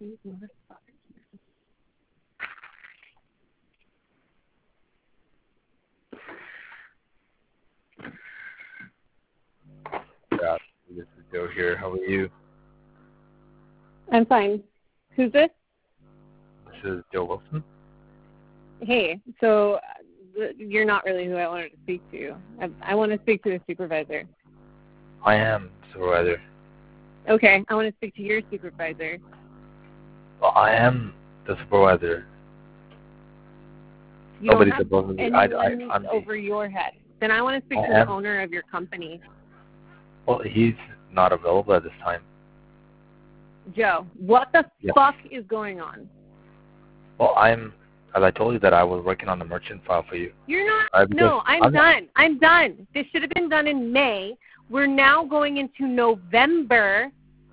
Yeah, this is Joe here. How are you? I'm fine. Who's this? This is Joe Wilson. Hey, so you're not really who I wanted to speak to. I want to speak to the supervisor. I am supervisor. Okay, I want to speak to your supervisor. Well, I am the supervisor. You don't Nobody's have above me. anyone I'm over your head. Then I want to speak to the owner of your company. Well, he's not available at this time. Joe, what the fuck is going on? Well, as I told you that I was working on the merchant file for you. You're not. No, I'm done. I'm done. This should have been done in May. We're now going into November.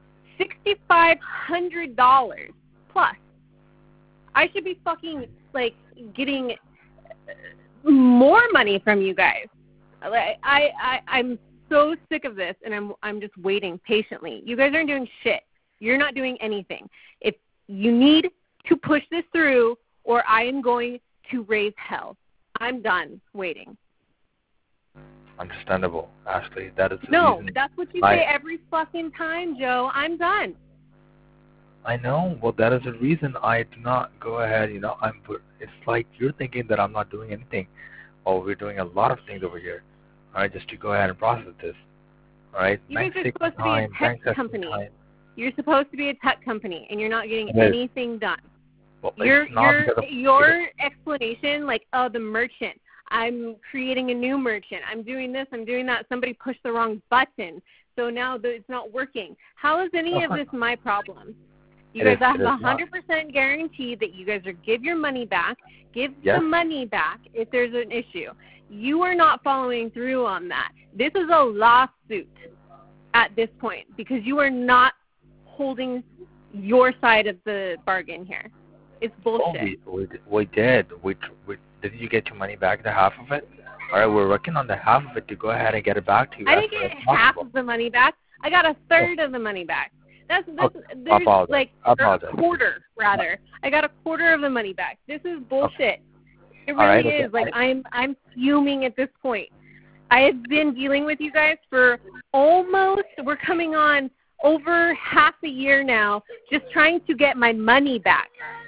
$6,500 plus. I should be fucking getting more money from you guys. I'm so sick of this, and I'm just waiting patiently. You guys aren't doing shit. You're not doing anything. If you need to push this through, or I am going to raise hell. I'm done waiting. Understandable, Ashley. That is the reason. That's what you say every fucking time, Joe. I'm done. I know. Well, that is the reason I do not go ahead. It's like you're thinking that I'm not doing anything. Oh, we're doing a lot of things over here. All right, just to go ahead and process this. All right. You guys are supposed to be a tech company. You're supposed to be a tech company, and you're not getting anything done. Well, your explanation, the merchant. I'm creating a new merchant. I'm doing this. I'm doing that. Somebody pushed the wrong button, so now it's not working. How is any of this my problem? You guys have 100% guarantee that you guys are give your money back. Give the money back if there's an issue. You are not following through on that. This is a lawsuit at this point because you are not holding your side of the bargain here. It's bullshit. Oh, we did. Did you get your money back, the half of it? All right, we're working on the half of it to go ahead and get it back to you. I didn't get half of the money back. I got a third of the money back. There's a quarter, rather. I got a quarter of the money back. This is bullshit. It really is. I'm fuming at this point. I have been dealing with you guys for we're coming on over half a year now, just trying to get my money back.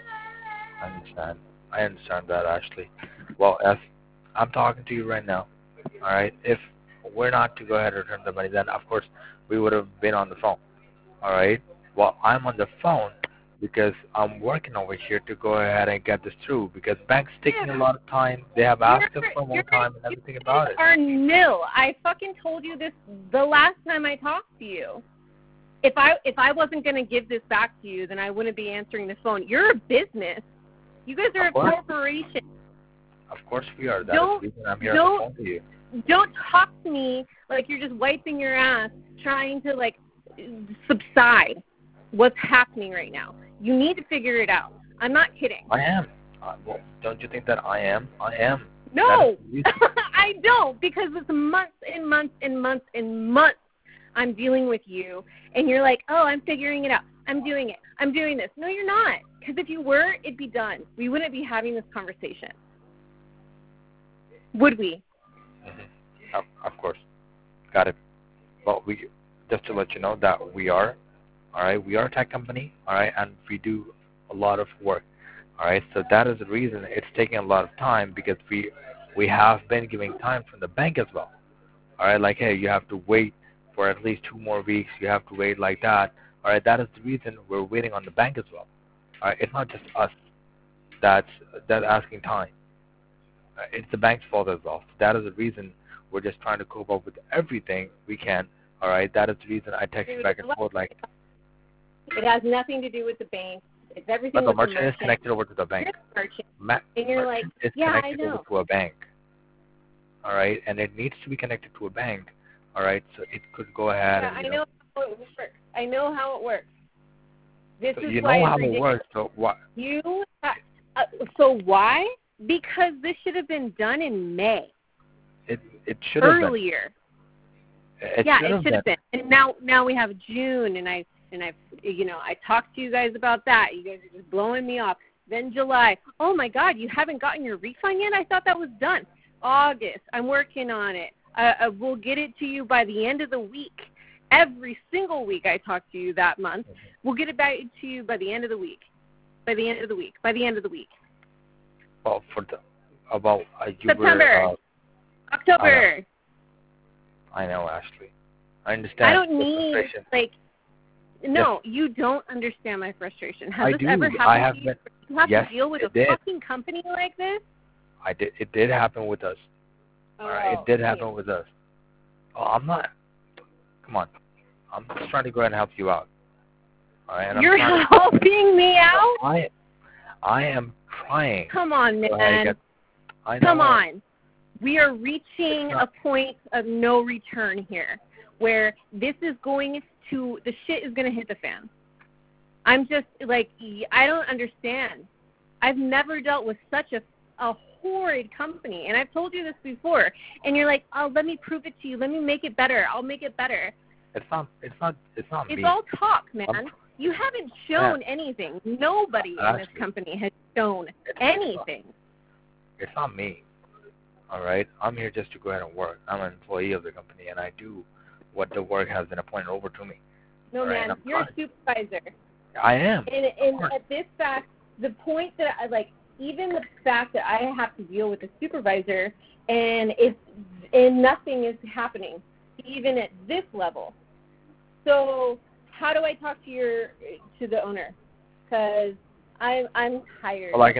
I understand that, Ashley. Well, as I'm talking to you right now, all right, if we're not to go ahead and return the money, then, of course, we would have been on the phone, all right? Well, I'm on the phone because I'm working over here to go ahead and get this through because bank's taking a lot of time. They have asked us for more time and everything about it. Are nil. I fucking told you this the last time I talked to you. If I wasn't going to give this back to you, then I wouldn't be answering the phone. You're a business. You guys are a corporation. Of course we are. That's the reason I'm here on the phone to you. Don't talk to me like you're just wiping your ass trying to, subside what's happening right now. You need to figure it out. I'm not kidding. I am. Well, don't you think that I am? I am. No, I don't, because it's months and months and months and months I'm dealing with you, and you're like, oh, I'm figuring it out. I'm doing it. I'm doing this. No, you're not. Because if you were, it'd be done. We wouldn't be having this conversation. Would we? Mm-hmm. Of course. Got it. Well, just to let you know that we are, all right, we are a tech company, all right, and we do a lot of work, all right. So that is the reason it's taking a lot of time because we have been giving time from the bank as well, all right. Hey, you have to wait for at least 2 more weeks. You have to wait like that, all right. That is the reason we're waiting on the bank as well. All right, it's not just us that's asking time. It's the bank's fault as well. So that is the reason we're just trying to cope up with everything we can. All right, that is the reason I text you back and forth It has nothing to do with the bank. It's everything but with the merchant is connected over to the bank. And you're like, yeah, I know. Over to a bank. All right, and it needs to be connected to a bank. All right, so it could go ahead. Yeah, I know how it works. I know how it works. This so is you why know how it works. So what? So why? Because this should have been done in May. It should have earlier. been. It should have been. And now we have June, and and I talked to you guys about that. You guys are just blowing me off. Then July, oh my God, you haven't gotten your refund yet? I thought that was done. August, I'm working on it. We'll get it to you by the end of the week. Every single week I talk to you that month. We'll get it back to you by the end of the week. By the end of the week. By the end of the week. Well, you September. were, October. I know, Ashley. I understand. I don't need, no, yes. You don't understand my frustration. Has this do. ever happened I have to you? been, You have yes, to deal with a did. fucking company like this? It did happen with us. Oh, all right, it did happen with us. Oh, I'm not. Come on. I'm just trying to go ahead and help you out. All right. And You're helping me out? I am trying. Come on, man. Come on. We are reaching a point of no return here, where the shit is going to hit the fan. I'm just I don't understand. I've never dealt with such a horrid company, and I've told you this before, and you're like, oh, let me prove it to you. Let me make it better. I'll make it better. It's not me. It's all talk, man. You haven't shown anything. Nobody in this company has shown anything. It's not me. All right? I'm here just to go ahead and work. I'm an employee of the company, and I do what the work has been appointed over to me. No, man, you're a supervisor. I am. And at this fact, the point that even the fact that I have to deal with a supervisor and nothing is happening, even at this level. So how do I talk to the owner? Because I'm tired. Well,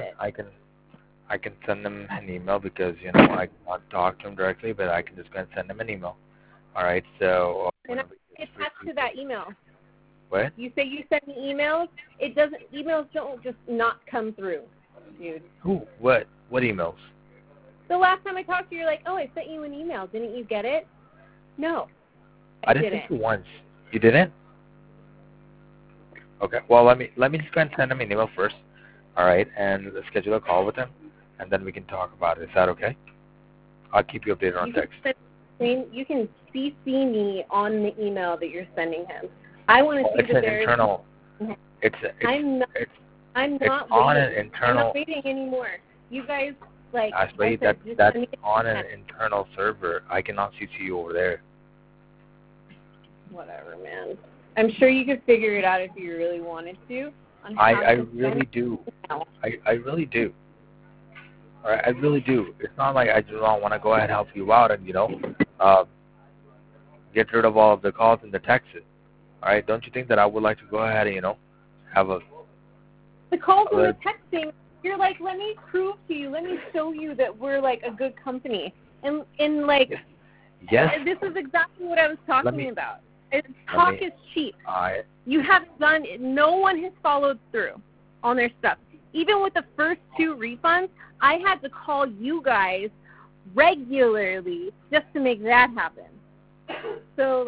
I can send them an email because I cannot talk to them directly, but I can just go and send them an email. All right. So. And I attach to that email. What? You say you send me emails. Emails don't just not come through, dude. Who? What? What emails? The last time I talked to you, you're like, oh, I sent you an email. Didn't you get it? No. I didn't think you once. You didn't? Okay. Well, let me just go and send them an email first. All right, and schedule a call with them, and then we can talk about it. Is that okay? I'll keep you updated on text. You can CC me on the email that you're sending him. I want to see that there's internal. I'm not on an internal. I'm not waiting anymore. You guys Ashley, that's on an internal server. I cannot CC you over there. Whatever, man. I'm sure you could figure it out if you really wanted to. I really do. I really do. All right, I really do. It's not like I do not want to go ahead and help you out and get rid of all of the calls and the texts. All right, don't you think that I would like to go ahead and have the calls and the texting? You're like, let me prove to you, let me show you that we're a good company, and yes. This is exactly what I was talking about. Talk is cheap. You haven't done it. No one has followed through on their stuff. Even with the first 2 refunds, I had to call you guys regularly just to make that happen. So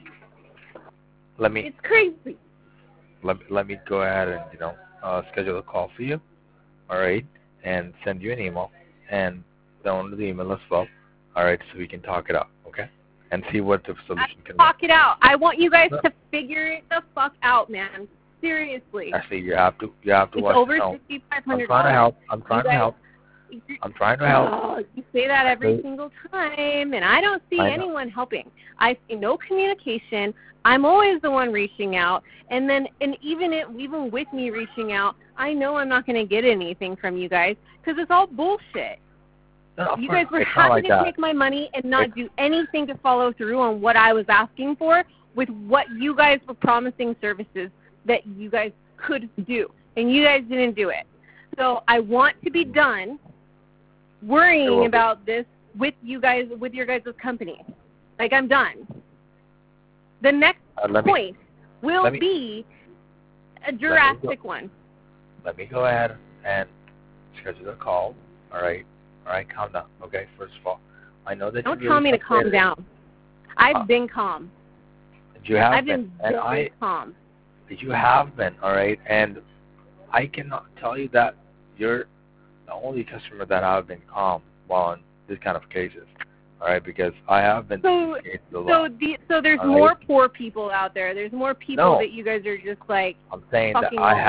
it's crazy. Let me go ahead and schedule a call for you. All right, and send you an email and download the email as well. All right, so we can talk it out. Okay. And see what the solution can be. Talk it out. I want you guys to figure it the fuck out, man. Seriously. Actually, you have to watch over $6,500. I'm trying to help. Oh, you say that every single time, and I don't see anyone helping. I see no communication. I'm always the one reaching out, and even with me reaching out, I know I'm not going to get anything from you guys because it's all bullshit. You guys were happy to take my money and not do anything to follow through on what I was asking for with what you guys were promising services that you guys could do. And you guys didn't do it. So I want to be done worrying about this with you guys, with your guys' company. I'm done. The next point will be a drastic one. Let me go ahead and schedule a call. All right, calm down. Okay, first of all, I know that don't tell me to calm down. I've been calm. You have I've been very calm. You have been, all right, and I cannot tell you that you're the only customer that I've been calm while in this kind of cases. All right, because I have been So a lot. so there's All more right? poor people out there. There's more people No, that you guys are just like I'm saying that fucking over.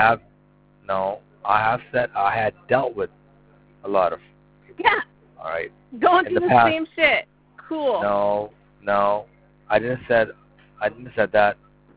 I have said I had dealt with a lot of people. Yeah. All right. Going In through the past, same shit. Cool. no, I didn't said that.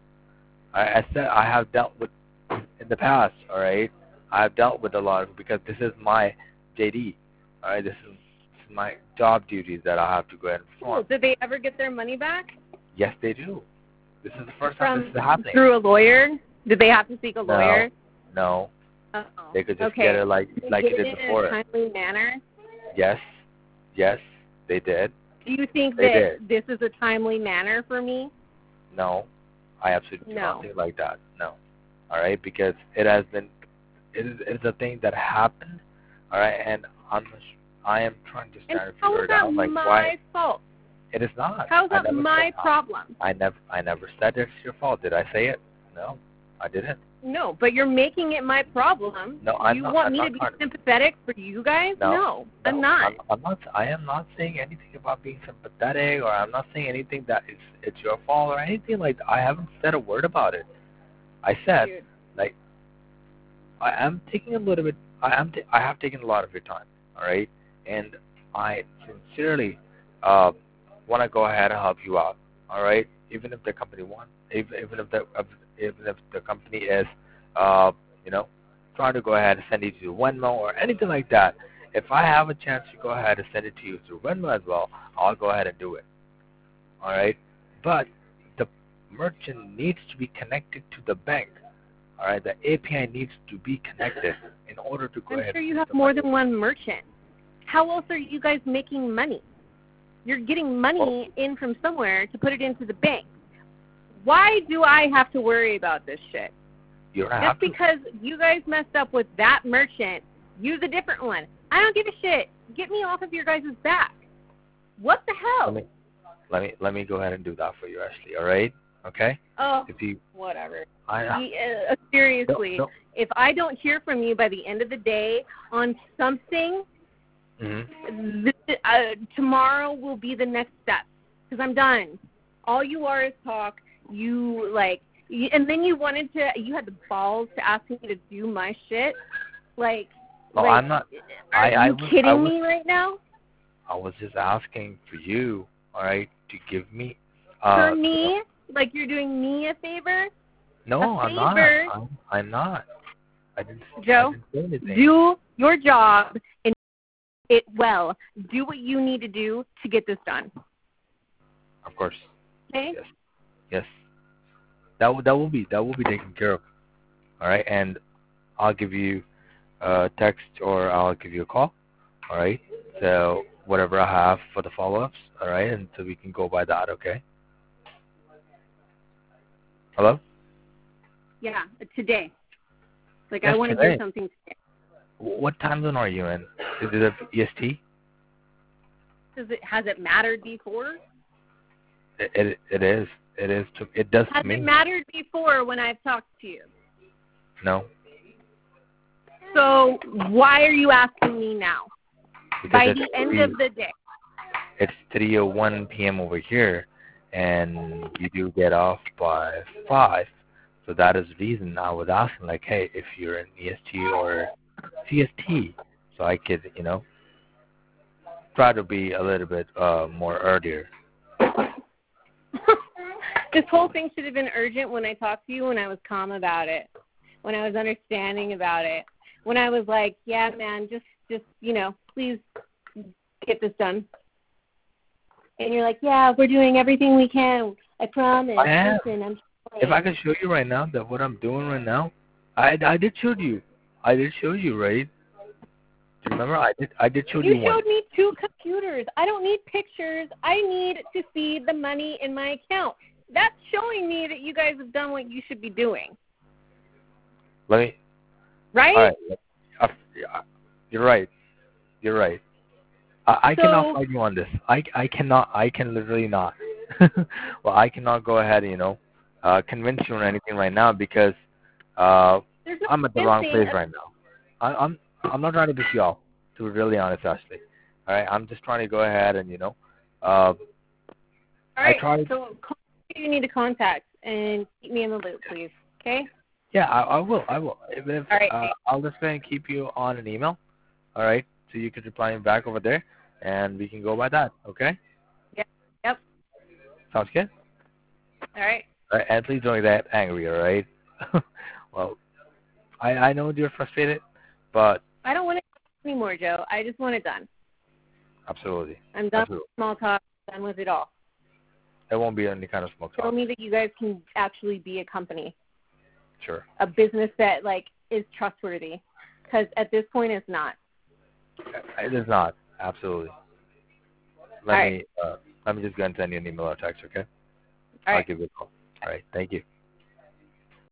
I said I have dealt with in the past. All right. I have dealt with a lot of because this is my JD. All right. This is my job duties that I have to go ahead and Cool. perform. Did they ever get their money back? Yes, they do. This is the first time this is happening. Through a lawyer? Did they have to seek a lawyer? No. Uh-oh. They could just Okay. get it like you did before. In a timely manner? Yes, they did. Do you think They that did. this is a timely manner for me? No, I absolutely No. don't think like that. No. All right, because it is a thing that happened. All right, and I am trying to stand and figure it out. Like my why? fault? It is not. How's that my problem? I never said it's your fault. Did I say it? No, I didn't. No, but you're making it my problem. No, I'm you not. want I'm me not to be trying sympathetic for you guys? No, I'm not. I am not saying anything about being sympathetic, or I'm not saying anything that it's your fault or anything like that. I haven't said a word about it. I said, Dude. like, I am taking a little bit. I have taken a lot of your time. All right, and I sincerely want to go ahead and help you out. All right, even if the company even if the company is, trying to go ahead and send it to Venmo or anything like that. If I have a chance to go ahead and send it to you through Venmo as well, I'll go ahead and do it. All right, but the merchant needs to be connected to the bank. All right, the API needs to be connected in order to go ahead. I'm sure you have more than one merchant. How else are you guys making money? You're getting money in from somewhere to put it into the bank. Why do I have to worry about this shit? You don't have Just because you guys messed up with that merchant, use a different one. I don't give a shit. Get me off of your guys' back. What the hell? Let me go ahead and do that for you, Ashley. All right? Okay? Oh, if you, whatever. I Seriously, no. If I don't hear from you by the end of the day on something, tomorrow will be the next step because I'm done. All you are is talk. And then you had the balls to ask me to do my shit. I'm not. Are you kidding me right now? I was just asking for you, all right, to give me. For me, like you're doing me a favor. No, I'm not. I'm not. I didn't. Joe, I didn't say anything. do your job and it well. Do what you need to do to get this done. Of course. Okay. Yes. That will be taken care of. All right, and I'll give you a text or I'll give you a call. All right. So whatever I have for the follow-ups. All right, and so we can go by that. Okay. Hello. Yeah, today. Yes, I want to hear something today. What time zone are you in? Is it EST? Has it mattered before? It is. It is. It does to me. Has it mattered before when I've talked to you? No. So why are you asking me now? Because by the end of the day. It's 3:01 p.m. over here, and you do get off by 5. So that is the reason I was asking, like, hey, if you're in EST or CST, so I could, try to be a little bit more earlier. This whole thing should have been urgent when I talked to you, when I was calm about it, when I was understanding about it, when I was like, yeah, man, just please get this done. And you're like, yeah, we're doing everything we can. I promise. I am. Listen, If I can show you right now that what I'm doing right now, I did show you. I did show you, right? Do you remember? I did show you one. You showed me 2 computers. I don't need pictures. I need to see the money in my account. That's showing me that you guys have done what you should be doing. Right? All right. You're right. You're right. I cannot fight you on this. I cannot. I can literally not. Well, I cannot go ahead and, convince you on anything right now because I'm at the wrong place right now. I'm not trying to piss you off, to be really honest, Ashley. All right, I'm just trying to go ahead and Uh, All right. I tried. So call me if you need to contact and keep me in the loop, please. Okay. Yeah, I will. I will. All right. I'll just go and keep you on an email. All right. So you can reply me back over there, and we can go by that. Okay. Yep. Yep. Sounds good. All right. All right. And please don't get angry. All right. Well, I know you're frustrated, but I don't want it anymore, Joe. I just want it done. absolutely. I'm done Absolutely. with small talk. Done with it all. There won't be any kind of smoke Show talk. me that you guys can actually be a company, Sure. a business that like is trustworthy. Because at this point, it's not. It is not. Absolutely. All right. Let me just go and send you an email or text, okay? All I'll right. give you a call. All right. Thank you.